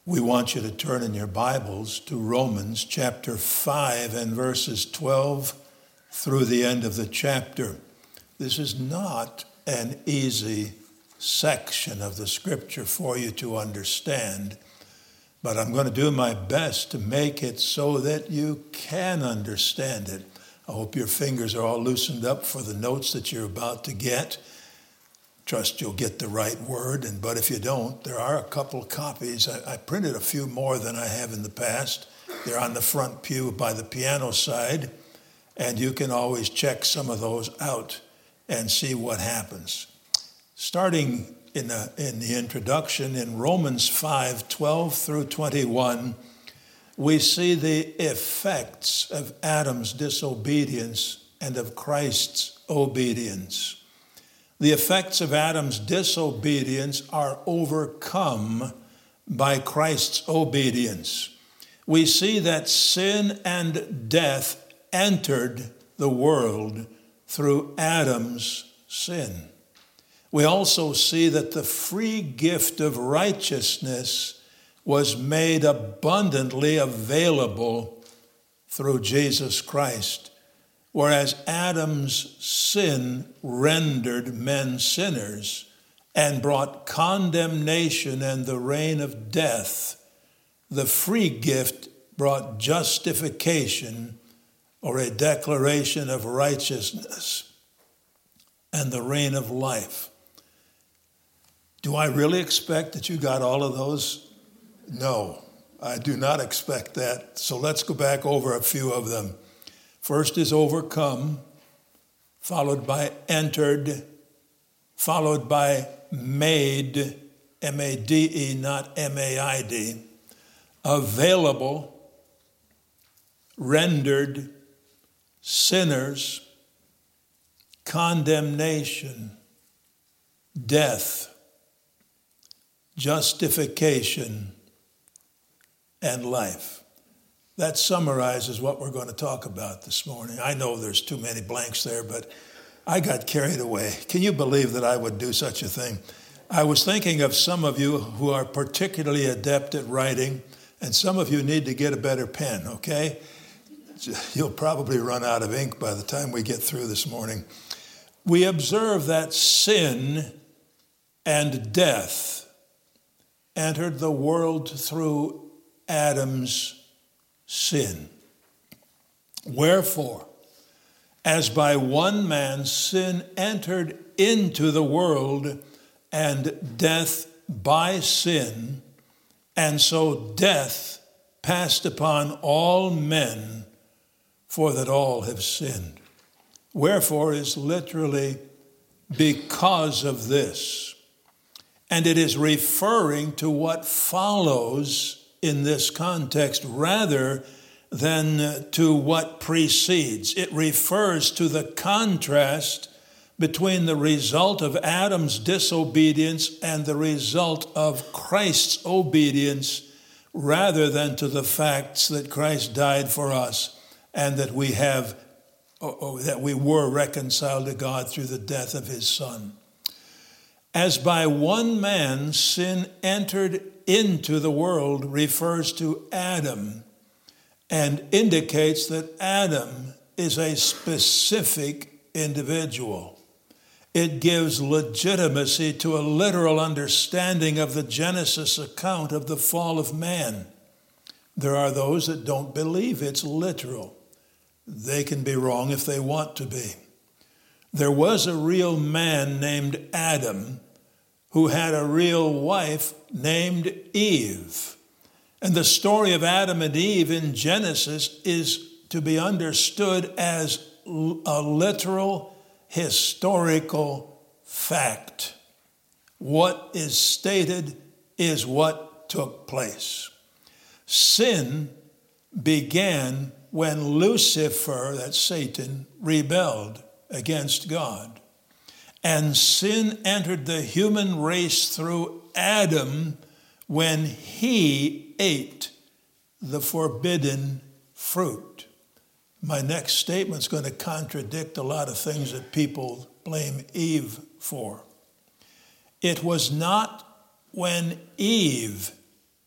We want you to turn in your Bibles to Romans chapter 5 and verses 12 through the end of the chapter. This is not an easy section of the scripture for you to understand, but I'm going to do my best to make it so that you can understand it. I hope your fingers are all loosened up for the notes that you're about to get. Trust you'll get the right word, but if you don't, there are a couple copies. I printed a few more than I have in the past. They're on the front pew by the piano side, and you can always check some of those out and see what happens. Starting in the introduction, in Romans 5:12 through 21, we see the effects of Adam's disobedience and of Christ's obedience. The effects of Adam's disobedience are overcome by Christ's obedience. We see that sin and death entered the world through Adam's sin. We also see that the free gift of righteousness was made abundantly available through Jesus Christ. Whereas Adam's sin rendered men sinners and brought condemnation and the reign of death, the free gift brought justification or a declaration of righteousness and the reign of life. Do I really expect that you got all of those? No, I do not expect that. So let's go back over a few of them. First is overcome, followed by entered, followed by made, M-A-D-E, not M-A-I-D, available, rendered, sinners, condemnation, death, justification, and life. That summarizes what we're going to talk about this morning. I know there's too many blanks there, but I got carried away. Can you believe that I would do such a thing? I was thinking of some of you who are particularly adept at writing, and some of you need to get a better pen, okay? You'll probably run out of ink by the time we get through this morning. We observe that sin and death entered the world through Adam's sin. Wherefore, as by one man sin entered into the world, and death by sin, and so death passed upon all men, for that all have sinned. Wherefore is literally because of this. And it is referring to what follows in this context rather than to what precedes. It refers to the contrast between the result of Adam's disobedience and the result of Christ's obedience, rather than to the facts that Christ died for us and that we were reconciled to God through the death of his Son. As by one man sin entered into the world refers to Adam and indicates that Adam is a specific individual. It gives legitimacy to a literal understanding of the Genesis account of the fall of man. There are those that don't believe it's literal. They can be wrong if they want to be. There was a real man named Adam who had a real wife named Eve. And the story of Adam and Eve in Genesis is to be understood as a literal historical fact. What is stated is what took place. Sin began when Lucifer, that's Satan, rebelled against God. And sin entered the human race through Adam when he ate the forbidden fruit. My next statement's going to contradict a lot of things that people blame Eve for. It was not when Eve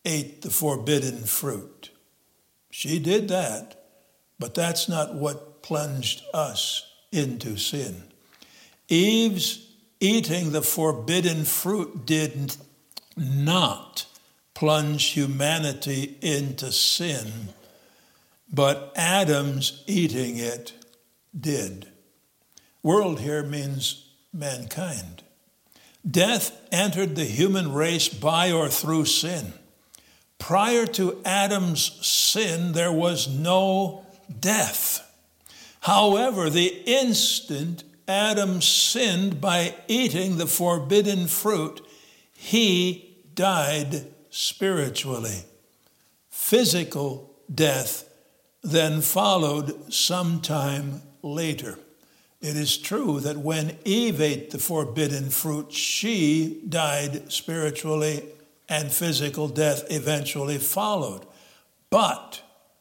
ate the forbidden fruit. She did that, but that's not what plunged us into sin. Eve's eating the forbidden fruit did not plunge humanity into sin, but Adam's eating it did. World here means mankind. Death entered the human race by or through sin. Prior to Adam's sin, there was no death. However, the instant Adam sinned by eating the forbidden fruit, he died spiritually. Physical death then followed sometime later. It is true that when Eve ate the forbidden fruit, she died spiritually and physical death eventually followed. But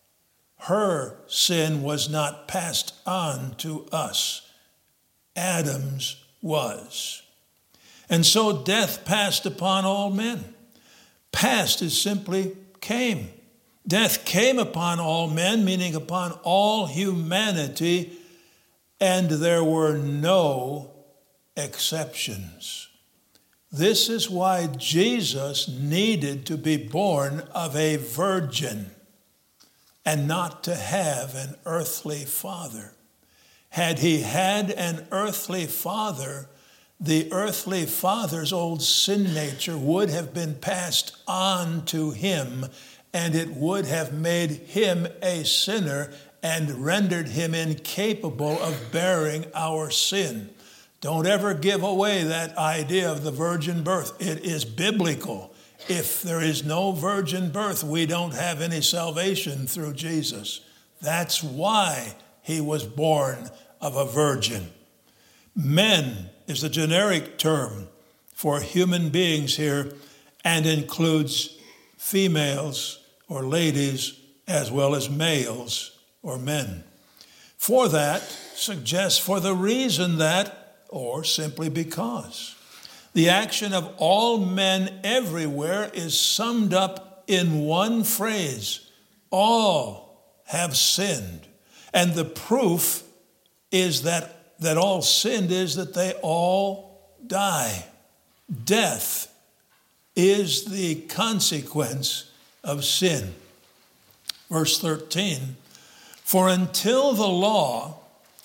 her sin was not passed on to us. Adam's was. And so death passed upon all men. Past is simply came. Death came upon all men, meaning upon all humanity, and there were no exceptions. This is why Jesus needed to be born of a virgin and not to have an earthly father. Had he had an earthly father, the earthly father's old sin nature would have been passed on to him, and it would have made him a sinner and rendered him incapable of bearing our sin. Don't ever give away that idea of the virgin birth. It is biblical. If there is no virgin birth, we don't have any salvation through Jesus. That's why he was born of a virgin. Men is the generic term for human beings here and includes females or ladies as well as males or men. For that suggests for the reason that, or simply because. The action of all men everywhere is summed up in one phrase: all have sinned. And the proof is that all sinned is that they all die. Death is the consequence of sin. Verse 13, for until the law,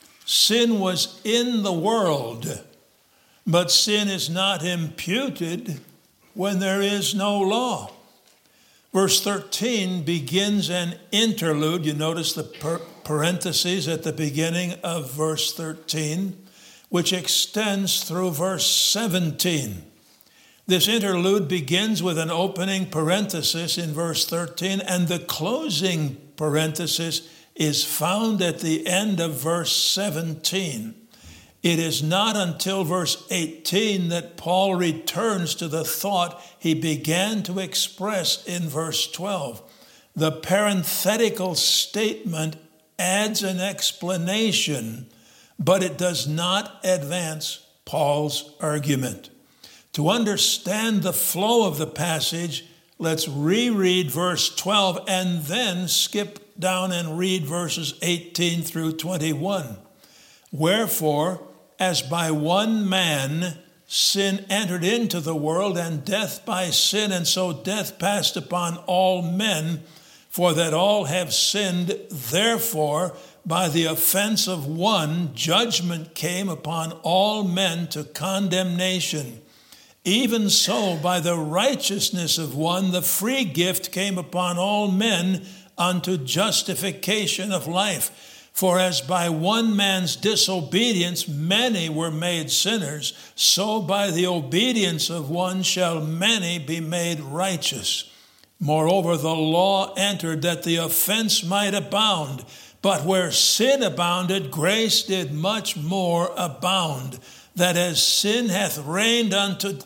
sin was in the world, but sin is not imputed when there is no law. Verse 13 begins an interlude. You notice the parentheses at the beginning of verse 13, which extends through verse 17. This interlude begins with an opening parenthesis in verse 13, and the closing parenthesis is found at the end of verse 17. It is not until verse 18 that Paul returns to the thought he began to express in verse 12. The parenthetical statement adds an explanation, but it does not advance Paul's argument. To understand the flow of the passage, let's reread verse 12 and then skip down and read verses 18 through 21. Wherefore, as by one man sin entered into the world, and death by sin, and so death passed upon all men, for that all have sinned, therefore by the offense of one judgment came upon all men to condemnation. Even so, by the righteousness of one, the free gift came upon all men unto justification of life. For as by one man's disobedience many were made sinners, so by the obedience of one shall many be made righteous. Moreover, the law entered that the offense might abound. But where sin abounded, grace did much more abound, that as sin hath reigned unto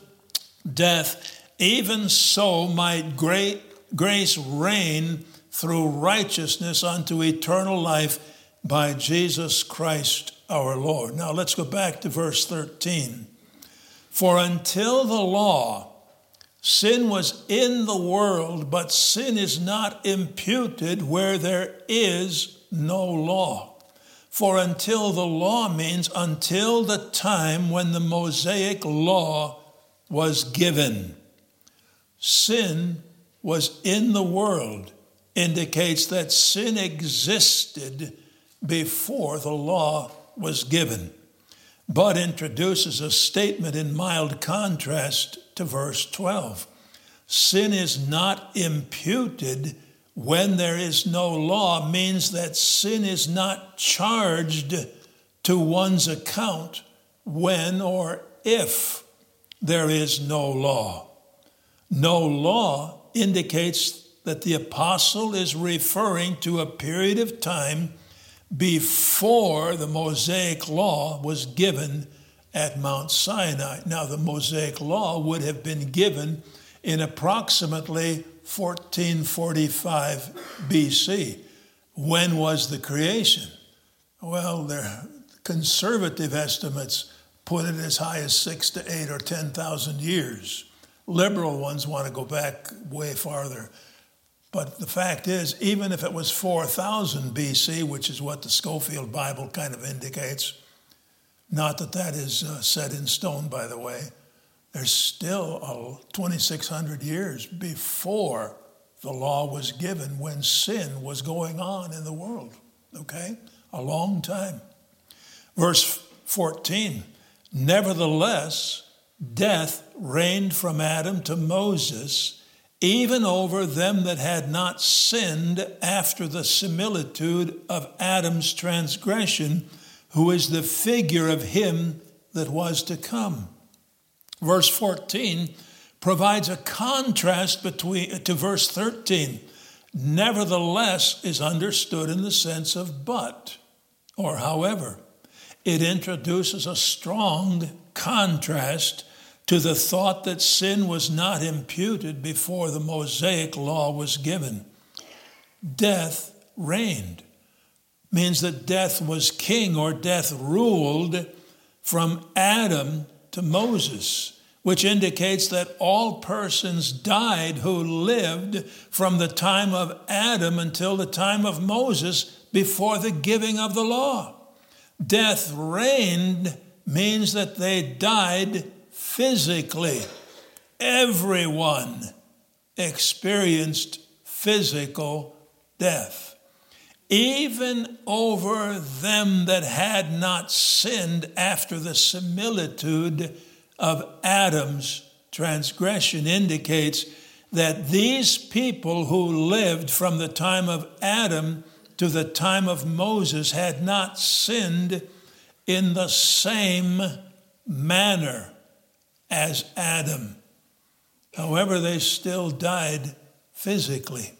death, even so might grace reign through righteousness unto eternal life by Jesus Christ our Lord. Now let's go back to verse 13. For until the law, Sin was in the world, but sin is not imputed where there is no law. For until the law means until the time when the Mosaic law was given. Sin was in the world indicates that sin existed before the law was given, but introduces a statement in mild contrast to verse 12. Sin is not imputed when there is no law means that sin is not charged to one's account when or if there is no law. No law indicates that the apostle is referring to a period of time before the Mosaic law was given at Mount Sinai. Now, the Mosaic law would have been given in approximately 1445 BC. When was the creation? Well, their conservative estimates put it as high as 6,000 to 8,000 or 10,000 years. Liberal ones want to go back way farther. But the fact is, even if it was 4,000 BC, which is what the Scofield Bible kind of indicates, not that that is set in stone, by the way, there's still 2,600 years before the law was given when sin was going on in the world, okay? A long time. Verse 14, nevertheless, death reigned from Adam to Moses, even over them that had not sinned after the similitude of Adam's transgression, who is the figure of him that was to come. Verse 14 provides a contrast to verse 13. Nevertheless is understood in the sense of but, or however. It introduces a strong contrast to the thought that sin was not imputed before the Mosaic law was given. Death reigned means that death was king or death ruled from Adam to Moses, which indicates that all persons died who lived from the time of Adam until the time of Moses before the giving of the law. Death reigned means that they died physically. Everyone experienced physical death. Even over them that had not sinned after the similitude of Adam's transgression indicates that these people who lived from the time of Adam to the time of Moses had not sinned in the same manner as Adam. However, they still died physically.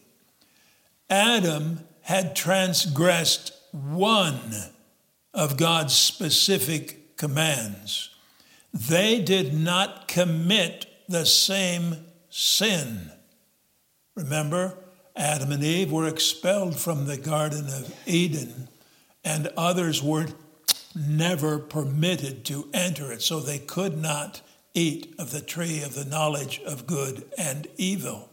Adam had transgressed one of God's specific commands. They did not commit the same sin. Remember, Adam and Eve were expelled from the Garden of Eden, and others were never permitted to enter it, so they could not eat of the tree of the knowledge of good and evil.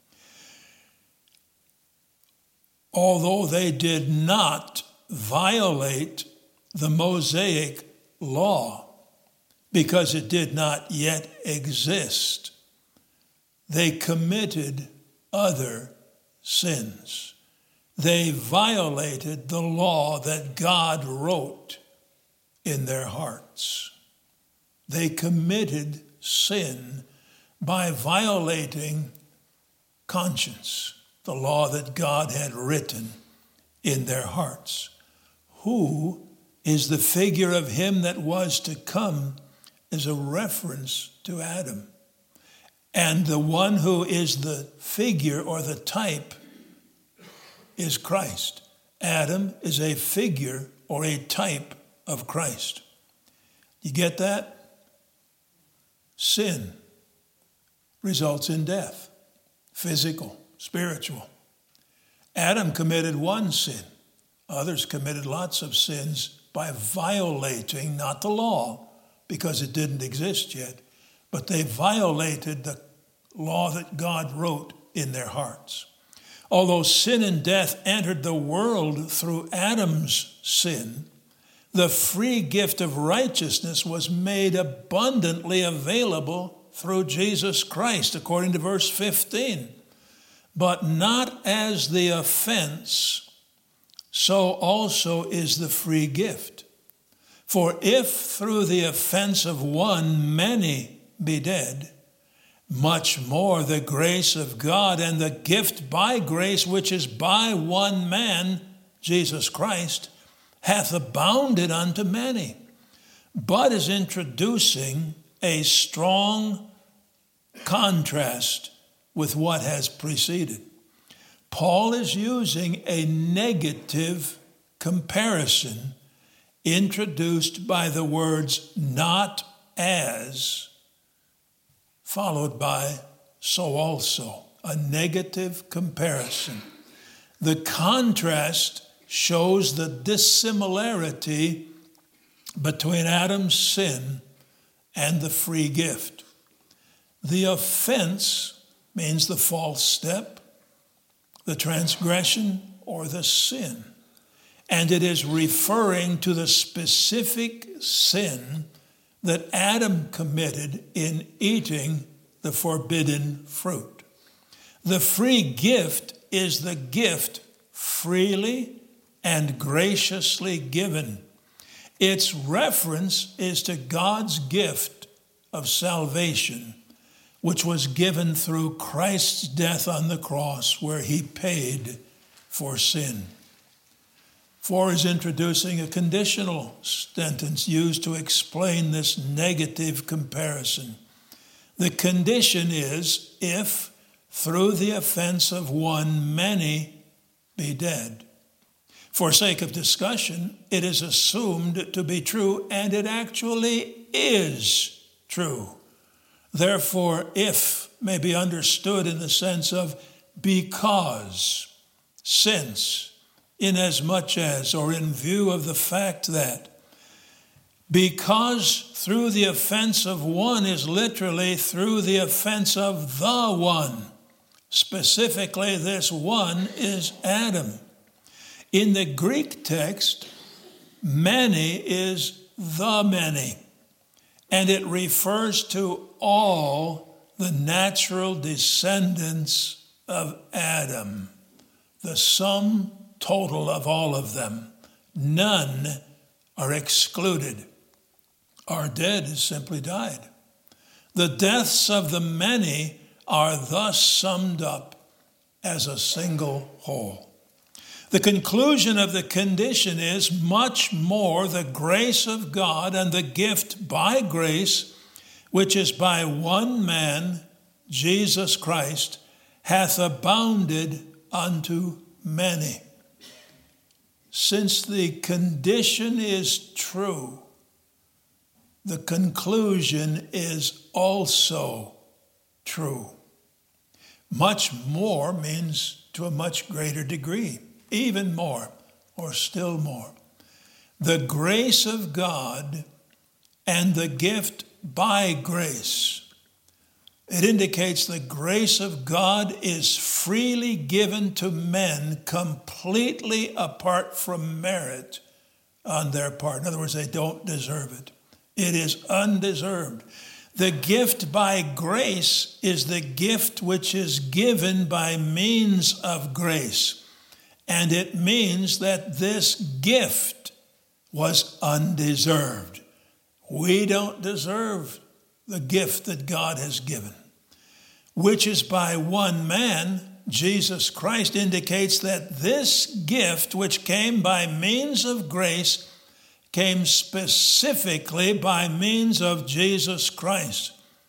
Although they did not violate the Mosaic law because it did not yet exist, they committed other sins. They violated the law that God wrote in their hearts. They committed sin by violating conscience, the law that God had written in their hearts. Who is the figure of him that was to come is a reference to Adam. And the one who is the figure or the type is Christ. Adam is a figure or a type of Christ. You get that? Sin results in death, physical, spiritual. Adam committed one sin. Others committed lots of sins by violating, not the law, because it didn't exist yet, but they violated the law that God wrote in their hearts. Although sin and death entered the world through Adam's sin, the free gift of righteousness was made abundantly available through Jesus Christ, according to verse 15. But not as the offense, so also is the free gift. For if through the offense of one many be dead, much more the grace of God and the gift by grace, which is by one man, Jesus Christ, hath abounded unto many. But is introducing a strong contrast with what has preceded. Paul is using a negative comparison introduced by the words not as, followed by so also, a negative comparison. The contrast shows the dissimilarity between Adam's sin and the free gift. The offense means the false step, the transgression, or the sin. And it is referring to the specific sin that Adam committed in eating the forbidden fruit. The free gift is the gift freely and graciously given. Its reference is to God's gift of salvation, which was given through Christ's death on the cross, where he paid for sin. 4 is introducing a conditional sentence used to explain this negative comparison. The condition is, if through the offense of one many be dead. For sake of discussion, it is assumed to be true, and it actually is true. Therefore, if may be understood in the sense of because, since, inasmuch as, or in view of the fact that. Because through the offense of one is literally through the offense of the one. Specifically, this one is Adam. In the Greek text, many is the many, and it refers to all the natural descendants of Adam, the sum total of all of them. None are excluded. Our dead has simply died. The deaths of the many are thus summed up as a single whole. The conclusion of the condition is much more the grace of God and the gift by grace, which is by one man, Jesus Christ, hath abounded unto many. Since the condition is true, the conclusion is also true. Much more means to a much greater degree, even more, or still more. The grace of God and the gift by grace. It indicates the grace of God is freely given to men completely apart from merit on their part. In other words, they don't deserve it. It is undeserved. The gift by grace is the gift which is given by means of grace. And it means that this gift was undeserved. We don't deserve the gift that God has given, which is by one man, Jesus Christ, indicates that this gift, which came by means of grace, came specifically by means of Jesus Christ.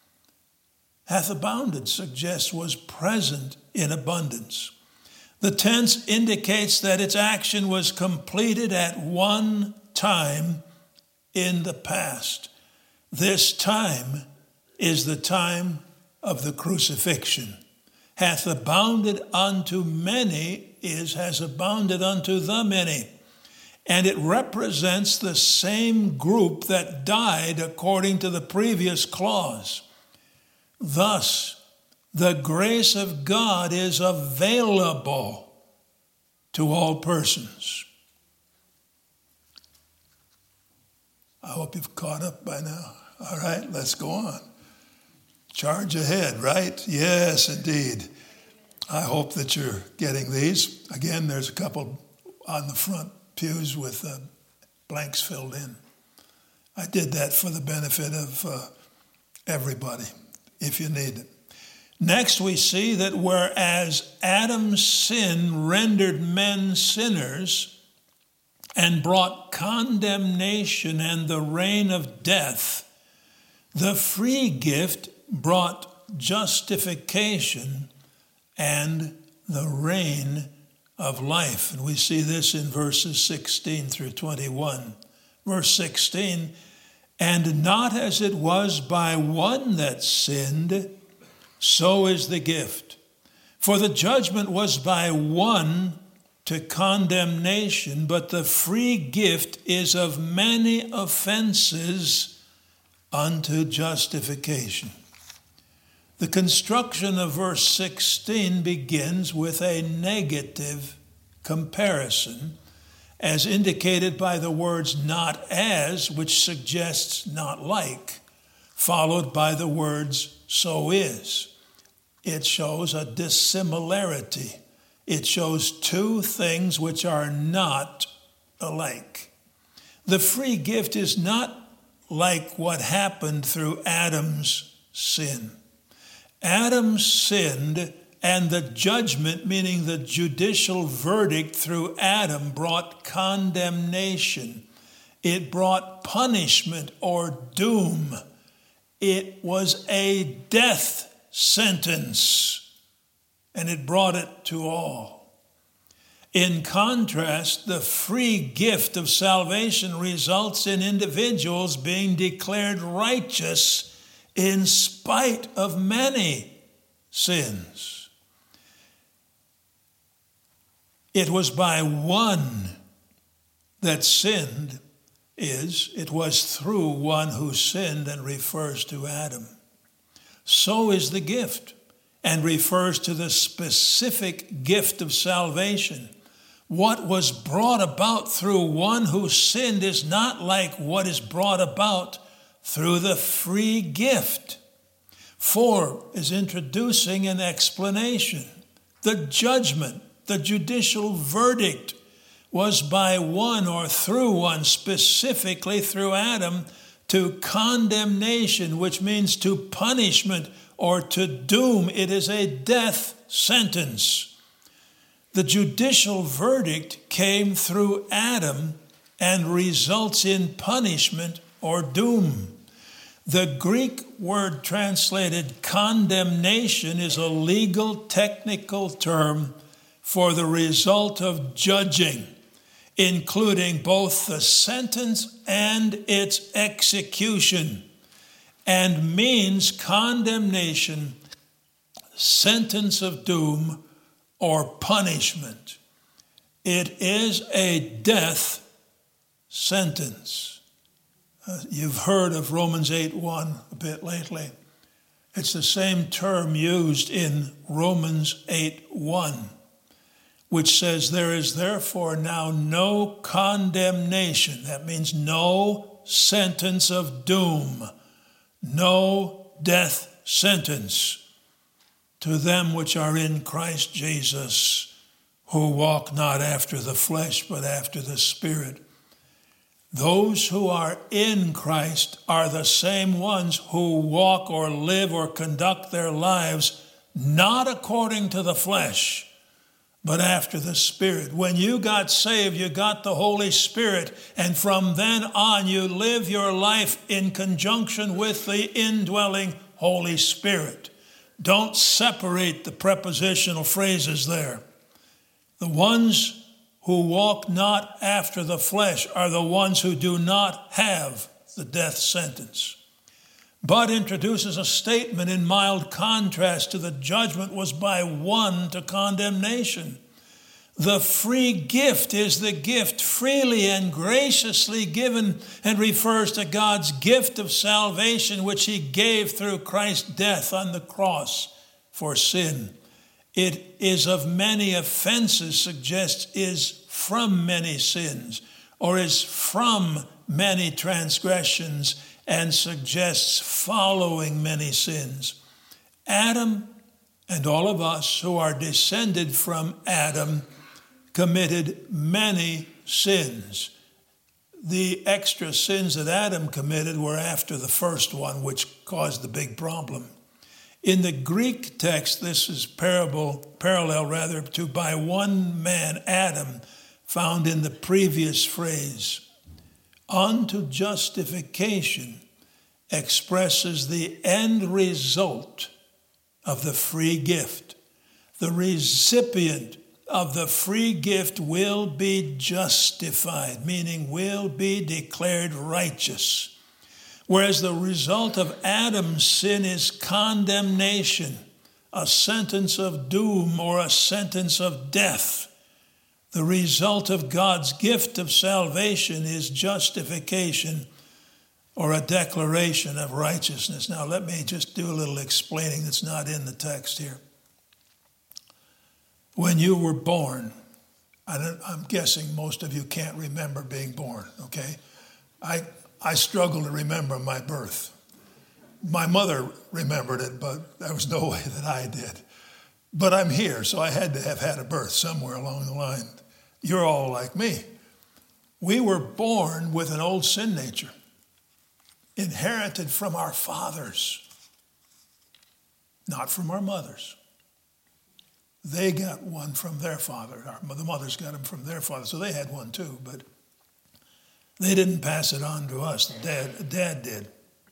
Hath abounded suggests was present in abundance. The tense indicates that its action was completed at one time in the past. This time is the time of the crucifixion. Hath abounded unto many has abounded unto the many. And it represents the same group that died according to the previous clause. Thus, The grace of God is available to all persons. I hope you've caught up by now. All right, let's go on. Charge ahead, right? Yes, indeed. I hope that you're getting these. Again, there's a couple on the front pews with blanks filled in. I did that for the benefit of everybody, if you need it. Next, we see that whereas Adam's sin rendered men sinners and brought condemnation and the reign of death, the free gift brought justification and the reign of life. And we see this in verses 16 through 21. Verse 16, and not as it was by one that sinned, so is the gift. For the judgment was by one to condemnation, but the free gift is of many offenses unto justification. The construction of verse 16 begins with a negative comparison, as indicated by the words not as, which suggests not like, followed by the words so is. It shows a dissimilarity. It shows two things which are not alike. The free gift is not like what happened through Adam's sin. Adam sinned, and the judgment, meaning the judicial verdict through Adam, brought condemnation. It brought punishment or doom. It was a death sentence, and it brought it to all. In contrast, the free gift of salvation results in individuals being declared righteous in spite of many sins. It was by one that sinned it was through one who sinned, and refers to Adam. So is the gift, and refers to the specific gift of salvation. What was brought about through one who sinned is not like what is brought about through the free gift. 4 is introducing an explanation. The judgment, the judicial verdict, was by one or through one, specifically through Adam, to condemnation, which means to punishment or to doom. It is a death sentence. The judicial verdict came through Adam and results in punishment or doom. The Greek word translated condemnation is a legal technical term for the result of judging, including both the sentence and its execution, and means condemnation, sentence of doom, or punishment. It is a death sentence. You've heard of Romans 8:1 a bit lately. It's the same term used in Romans 8:1, which says, there is therefore now no condemnation. That means no sentence of doom, no death sentence to them which are in Christ Jesus, who walk not after the flesh, but after the Spirit. Those who are in Christ are the same ones who walk or live or conduct their lives not according to the flesh, but after the Spirit. When you got saved, you got the Holy Spirit, and from then on you live your life in conjunction with the indwelling Holy Spirit. Don't separate the prepositional phrases there. The ones who walk not after the flesh are the ones who do not have the death sentence. But introduces a statement in mild contrast to the judgment was by one to condemnation. The free gift is the gift freely and graciously given, and refers to God's gift of salvation, which he gave through Christ's death on the cross for sin. It is of many offenses suggests is from many sins, or is from many transgressions, and suggests following many sins. Adam and all of us who are descended from Adam committed many sins. The extra sins that Adam committed were after the first one, which caused the big problem. In the Greek text, this is parallel to by one man, Adam, found in the previous phrase. Unto justification expresses the end result of the free gift. The recipient of the free gift will be justified, meaning will be declared righteous. Whereas the result of Adam's sin is condemnation, a sentence of doom or a sentence of death. The result of God's gift of salvation is justification or a declaration of righteousness. Now, let me just do a little explaining that's not in the text here. When you were born, I'm guessing most of you can't remember being born, okay? I struggle to remember my birth. My mother remembered it, but there was no way that I did. But I'm here, so I had to have had a birth somewhere along the line. You're all like me. We were born with an old sin nature, inherited from our fathers, not from our mothers. They got one from their father. The mothers got them from their father, so they had one too, but they didn't pass it on to us. Dad did.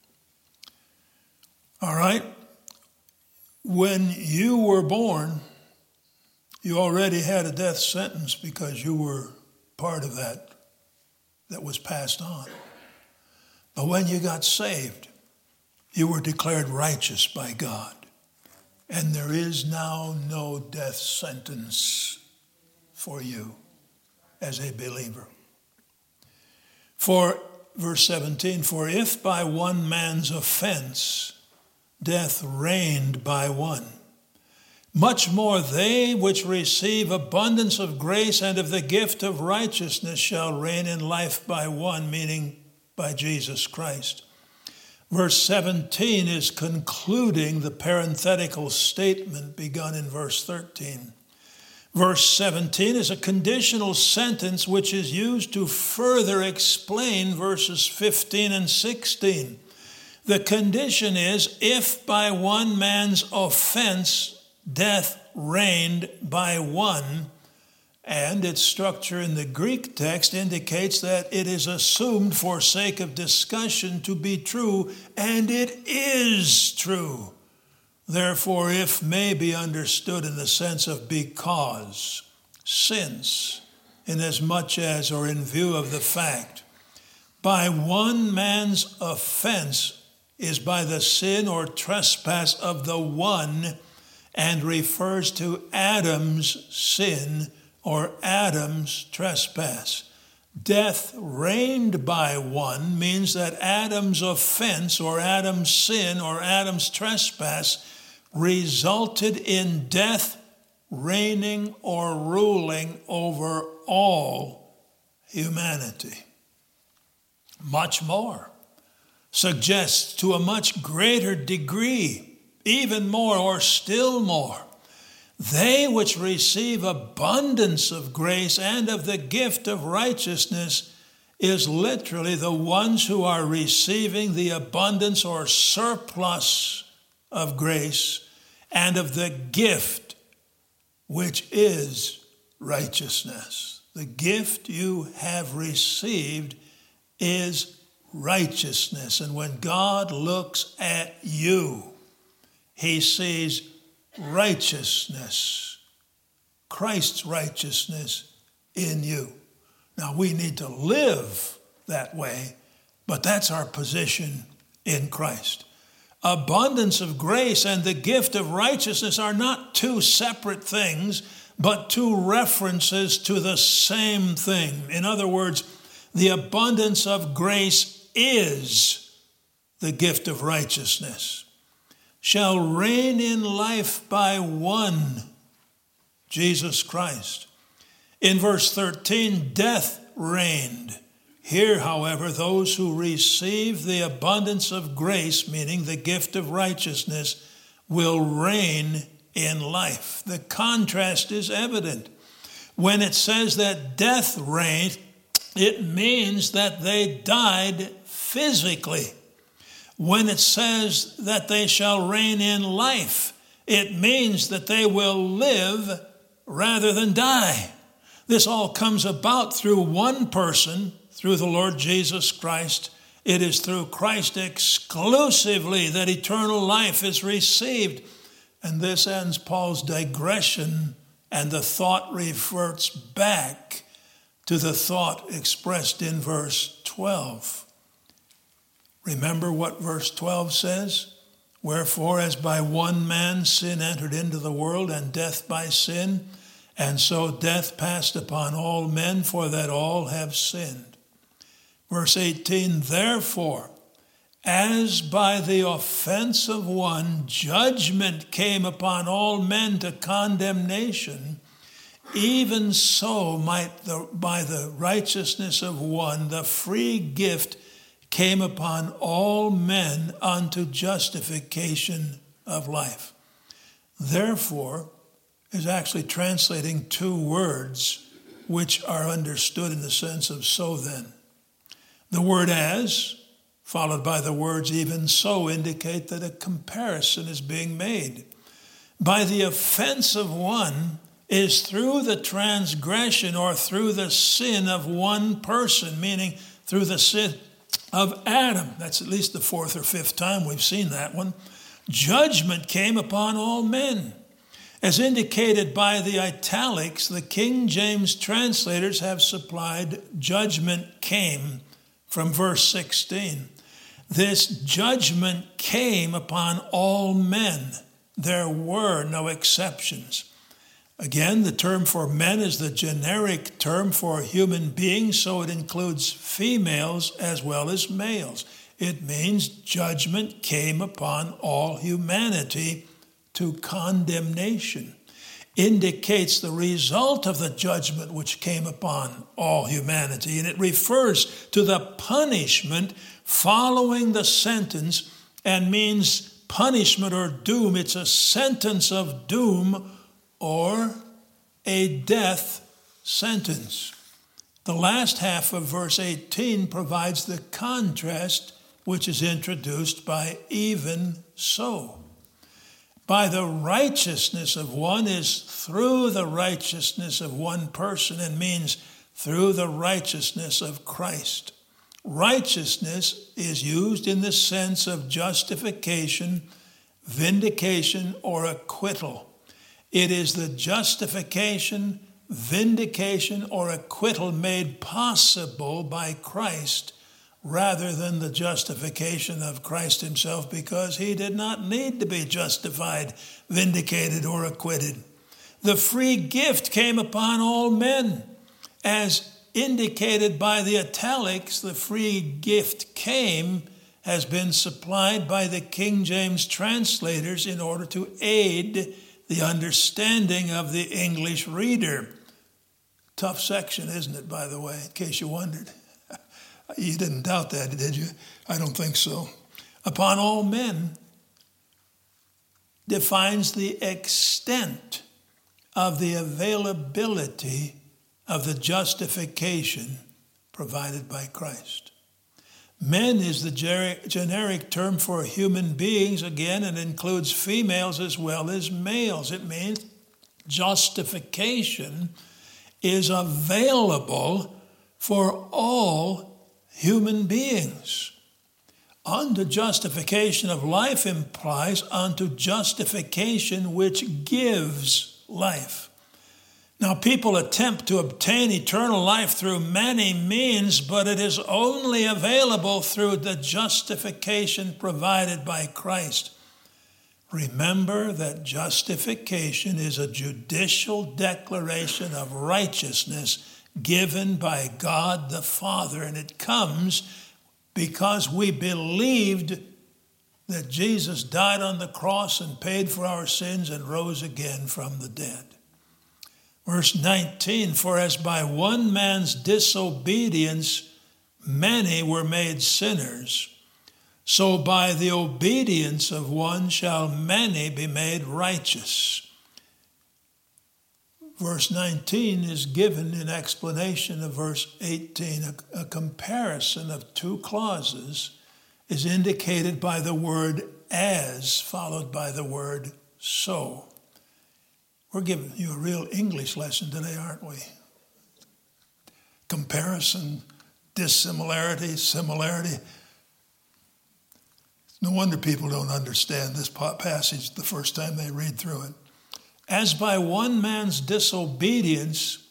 All right? When you were born, you already had a death sentence because you were part of that was passed on. But when you got saved, you were declared righteous by God. And there is now no death sentence for you as a believer. For, verse 17, for if by one man's offense death reigned by one, much more they which receive abundance of grace and of the gift of righteousness shall reign in life by one, meaning by Jesus Christ. Verse 17 is concluding the parenthetical statement begun in verse 13. Verse 17 is a conditional sentence which is used to further explain verses 15 and 16. The condition is, if by one man's offense death reigned by one, and its structure in the Greek text indicates that it is assumed for sake of discussion to be true, and it is true. Therefore, if may be understood in the sense of because, since, inasmuch as, or in view of the fact, by one man's offense is by the sin or trespass of the one, and refers to Adam's sin or Adam's trespass. Death reigned by one means that Adam's offense or Adam's sin or Adam's trespass resulted in death reigning or ruling over all humanity. Much more suggests to a much greater degree, even more or still more, they which receive abundance of grace and of the gift of righteousness is literally the ones who are receiving the abundance or surplus of grace and of the gift, which is righteousness. The gift you have received is righteousness. And when God looks at you, he sees righteousness, Christ's righteousness in you. Now, we need to live that way, but that's our position in Christ. Abundance of grace and the gift of righteousness are not two separate things, but two references to the same thing. In other words, the abundance of grace is the gift of righteousness. shall reign in life by one, Jesus Christ. In verse 13, death reigned. Here, however, those who receive the abundance of grace, meaning the gift of righteousness, will reign in life. The contrast is evident. When it says that death reigned, it means that they died physically. When it says that they shall reign in life, it means that they will live rather than die. This all comes about through one person, through the Lord Jesus Christ. It is through Christ exclusively that eternal life is received. And this ends Paul's digression, and the thought reverts back to the thought expressed in verse 12. Remember what verse 12 says? Wherefore, as by one man sin entered into the world, and death by sin, and so death passed upon all men, for that all have sinned. Verse 18, therefore, as by the offense of one judgment came upon all men to condemnation, even so might by the righteousness of one the free gift came upon all men unto justification of life. Therefore is actually translating two words which are understood in the sense of so then. The word as, followed by the words even so, indicate that a comparison is being made. By the offense of one is through the transgression or through the sin of one person, meaning through the sin of Adam. That's at least the fourth or fifth time we've seen that one. Judgment came upon all men. As indicated by the italics, the King James translators have supplied judgment came from verse 16. This judgment came upon all men. There were no exceptions. Again, the term for men is the generic term for human beings, so it includes females as well as males. It means judgment came upon all humanity to condemnation. Indicates the result of the judgment which came upon all humanity, and it refers to the punishment following the sentence and means punishment or doom. It's a sentence of doom or a death sentence. The last half of verse 18 provides the contrast which is introduced by even so. By the righteousness of one is through the righteousness of one person and means through the righteousness of Christ. Righteousness is used in the sense of justification, vindication, or acquittal. It is the justification, vindication, or acquittal made possible by Christ rather than the justification of Christ himself, because he did not need to be justified, vindicated, or acquitted. The free gift came upon all men. As indicated by the italics, the free gift came has been supplied by the King James translators in order to aid the understanding of the English reader. Tough section, isn't it, by the way, in case you wondered? You didn't doubt that, did you? I don't think so. Upon all men defines the extent of the availability of the justification provided by Christ. Men is the generic term for human beings, again, and includes females as well as males. It means justification is available for all human beings. Unto justification of life implies unto justification which gives life. Now, people attempt to obtain eternal life through many means, but it is only available through the justification provided by Christ. Remember that justification is a judicial declaration of righteousness given by God the Father, and it comes because we believed that Jesus died on the cross and paid for our sins and rose again from the dead. Verse 19, for as by one man's disobedience many were made sinners, so by the obedience of one shall many be made righteous. Verse 19 is given in explanation of verse 18. A comparison of two clauses is indicated by the word as, followed by the word so. We're giving you a real English lesson today, aren't we? Comparison, dissimilarity, similarity. No wonder people don't understand this passage the first time they read through it. As by one man's disobedience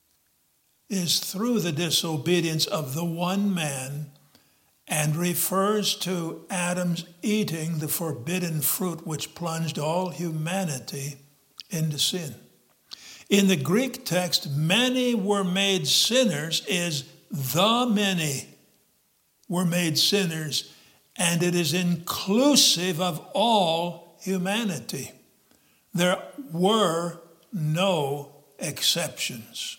is through the disobedience of the one man, and refers to Adam's eating the forbidden fruit which plunged all humanity into sin. In the Greek text, many were made sinners is the many were made sinners, and it is inclusive of all humanity. There were no exceptions.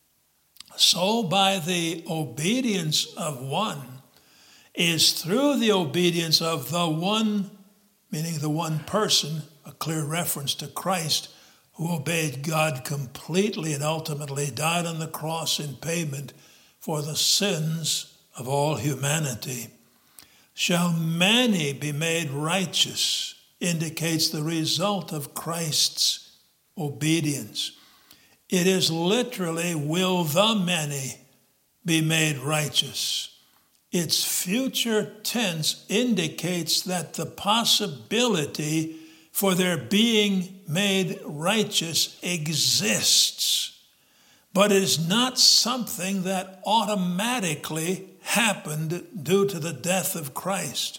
So by the obedience of one is through the obedience of the one, meaning the one person, a clear reference to Christ, who obeyed God completely and ultimately died on the cross in payment for the sins of all humanity. Shall many be made righteous, indicates the result of Christ's obedience. It is literally, will the many be made righteous? Its future tense indicates that the possibility for their being made righteous exists, but is not something that automatically happened due to the death of Christ.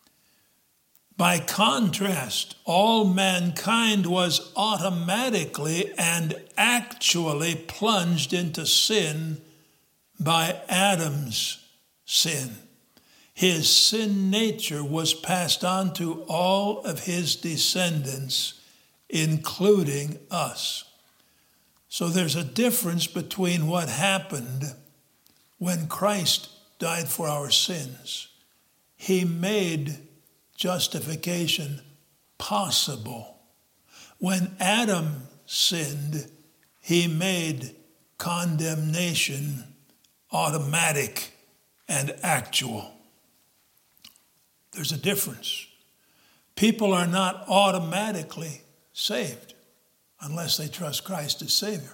By contrast, all mankind was automatically and actually plunged into sin by Adam's sin. His sin nature was passed on to all of his descendants, including us. So there's a difference between what happened when Christ died for our sins. He made justification possible. When Adam sinned, he made condemnation automatic and actual. There's a difference. People are not automatically saved unless they trust Christ as Savior.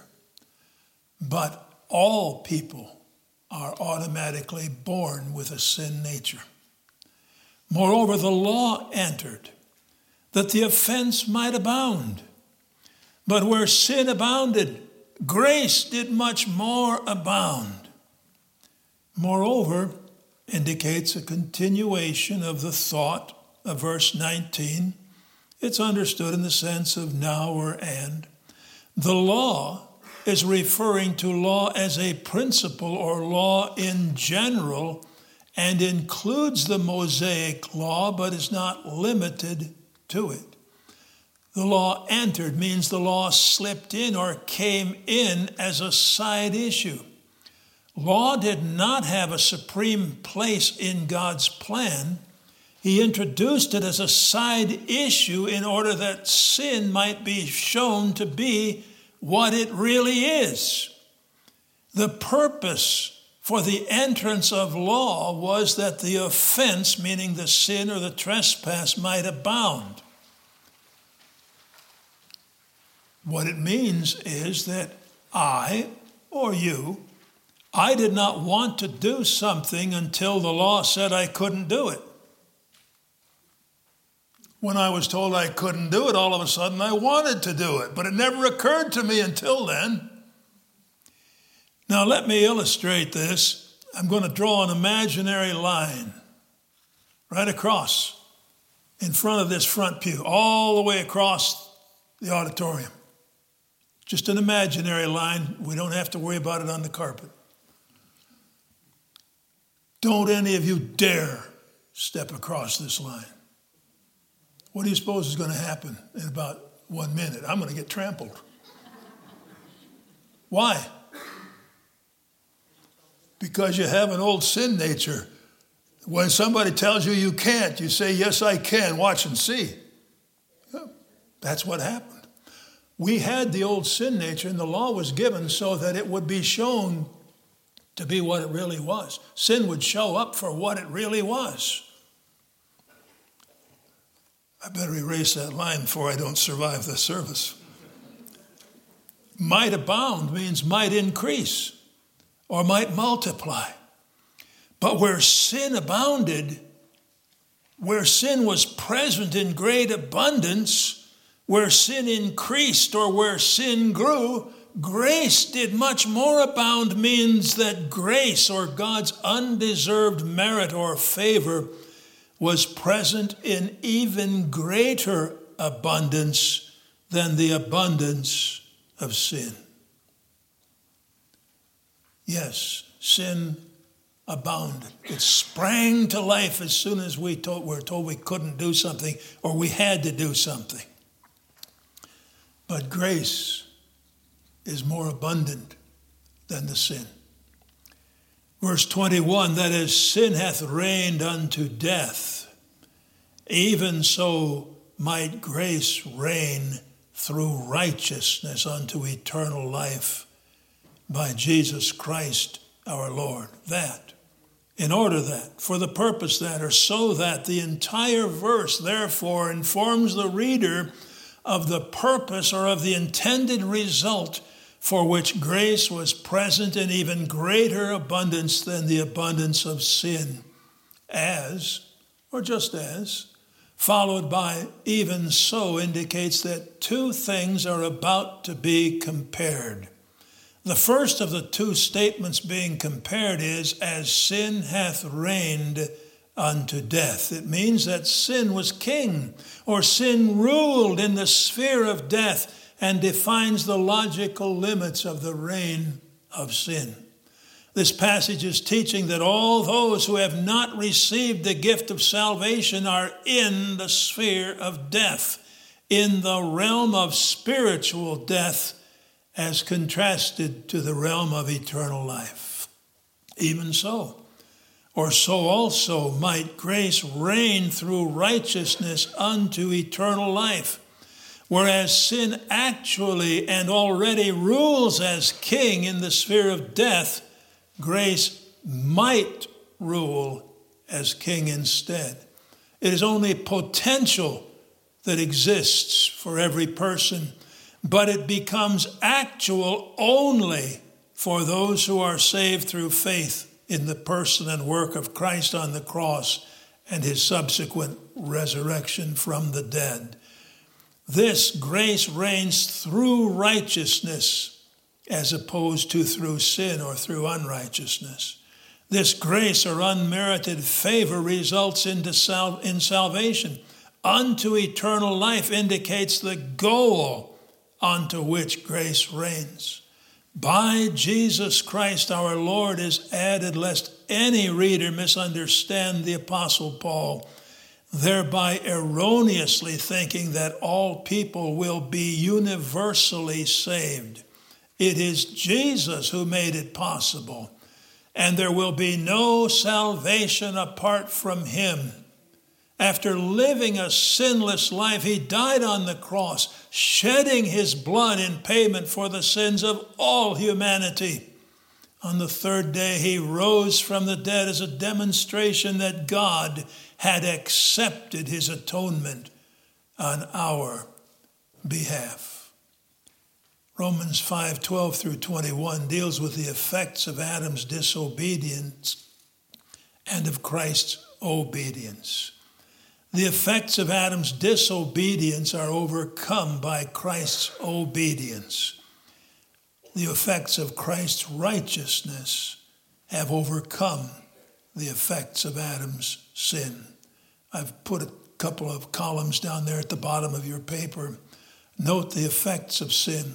But all people are automatically born with a sin nature. Moreover, the law entered that the offense might abound. But where sin abounded, grace did much more abound. Moreover, indicates a continuation of the thought of verse 19. It's understood in the sense of now or and. The law is referring to law as a principle or law in general, and includes the Mosaic law, but is not limited to it. The law entered means the law slipped in or came in as a side issue. Law did not have a supreme place in God's plan. He introduced it as a side issue in order that sin might be shown to be what it really is. The purpose for the entrance of law was that the offense, meaning the sin or the trespass, might abound. What it means is that I or you, I did not want to do something until the law said I couldn't do it. When I was told I couldn't do it, all of a sudden I wanted to do it, but it never occurred to me until then. Now let me illustrate this. I'm going to draw an imaginary line right across in front of this front pew, all the way across the auditorium. Just an imaginary line. We don't have to worry about it on the carpet. Don't any of you dare step across this line. What do you suppose is going to happen in about 1 minute? I'm going to get trampled. Why? Because you have an old sin nature. When somebody tells you you can't, you say, yes, I can. Watch and see. Yeah, that's what happened. We had the old sin nature, and the law was given so that it would be shown to be what it really was. Sin would show up for what it really was. I better erase that line before I don't survive the service. Might abound means might increase or might multiply. But where sin abounded, where sin was present in great abundance, where sin increased or where sin grew, grace did much more abound means that grace or God's undeserved merit or favor was present in even greater abundance than the abundance of sin. Yes, sin abounded. It sprang to life as soon as we were told we couldn't do something or we had to do something. But grace is more abundant than the sin. Verse 21, that as sin hath reigned unto death, even so might grace reign through righteousness unto eternal life by Jesus Christ our Lord. That, in order that, for the purpose that, or so that, the entire verse therefore informs the reader of the purpose or of the intended result for which grace was present in even greater abundance than the abundance of sin. As, or just as, followed by even so indicates that two things are about to be compared. The first of the two statements being compared is, as sin hath reigned unto death. It means that sin was king, or sin ruled in the sphere of death, and defines the logical limits of the reign of sin. This passage is teaching that all those who have not received the gift of salvation are in the sphere of death, in the realm of spiritual death, as contrasted to the realm of eternal life. Even so, or so also might grace reign through righteousness unto eternal life. Whereas sin actually and already rules as king in the sphere of death, grace might rule as king instead. It is only potential that exists for every person, but it becomes actual only for those who are saved through faith in the person and work of Christ on the cross and his subsequent resurrection from the dead. This grace reigns through righteousness as opposed to through sin or through unrighteousness. This grace or unmerited favor results in salvation. Unto eternal life indicates the goal unto which grace reigns. By Jesus Christ our Lord is added, lest any reader misunderstand the Apostle Paul, thereby erroneously thinking that all people will be universally saved. It is Jesus who made it possible, and there will be no salvation apart from him. After living a sinless life, he died on the cross, shedding his blood in payment for the sins of all humanity. On the third day, he rose from the dead as a demonstration that God had accepted his atonement on our behalf. Romans 5:12 through 21 deals with the effects of Adam's disobedience and of Christ's obedience. The effects of Adam's disobedience are overcome by Christ's obedience. The effects of Christ's righteousness have overcome the effects of Adam's sin. I've put a couple of columns down there at the bottom of your paper. Note the effects of sin,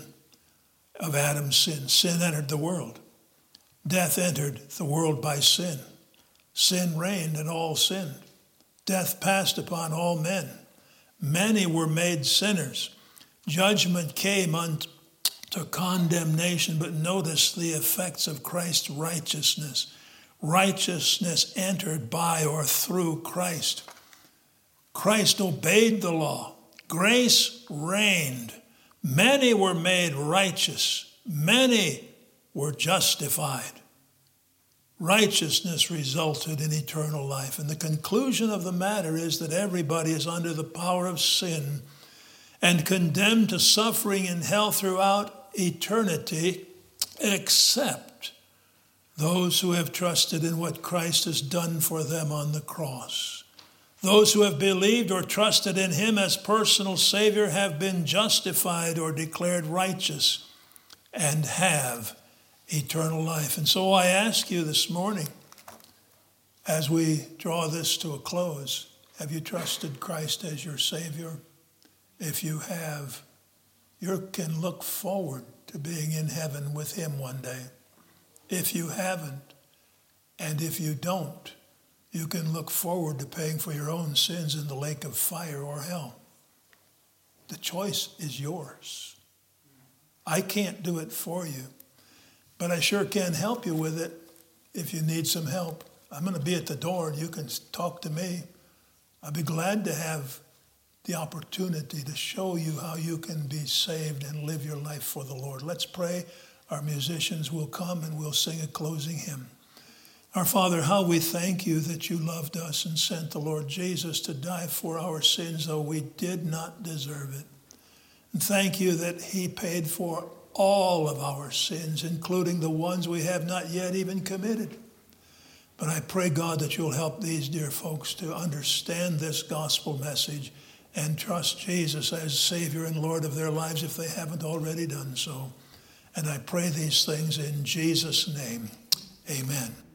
of Adam's sin. Sin entered the world. Death entered the world by sin. Sin reigned and all sinned. Death passed upon all men. Many were made sinners. Judgment came unto condemnation, but notice the effects of Christ's righteousness. Righteousness entered by or through Christ. Christ obeyed the law. Grace reigned. Many were made righteous. Many were justified. Righteousness resulted in eternal life. And the conclusion of the matter is that everybody is under the power of sin and condemned to suffering in hell throughout eternity, except those who have trusted in what Christ has done for them on the cross. Those who have believed or trusted in him as personal Savior have been justified or declared righteous and have eternal life. And so I ask you this morning, as we draw this to a close, have you trusted Christ as your Savior? If you have, you can look forward to being in heaven with him one day. If you haven't, and if you don't, you can look forward to paying for your own sins in the lake of fire or hell. The choice is yours. I can't do it for you, but I sure can help you with it if you need some help. I'm going to be at the door and you can talk to me. I'd be glad to have the opportunity to show you how you can be saved and live your life for the Lord. Let's pray. Our musicians will come and we'll sing a closing hymn. Our Father, how we thank you that you loved us and sent the Lord Jesus to die for our sins, though we did not deserve it. And thank you that he paid for all of our sins, including the ones we have not yet even committed. But I pray, God, that you'll help these dear folks to understand this gospel message and trust Jesus as Savior and Lord of their lives if they haven't already done so. And I pray these things in Jesus' name. Amen.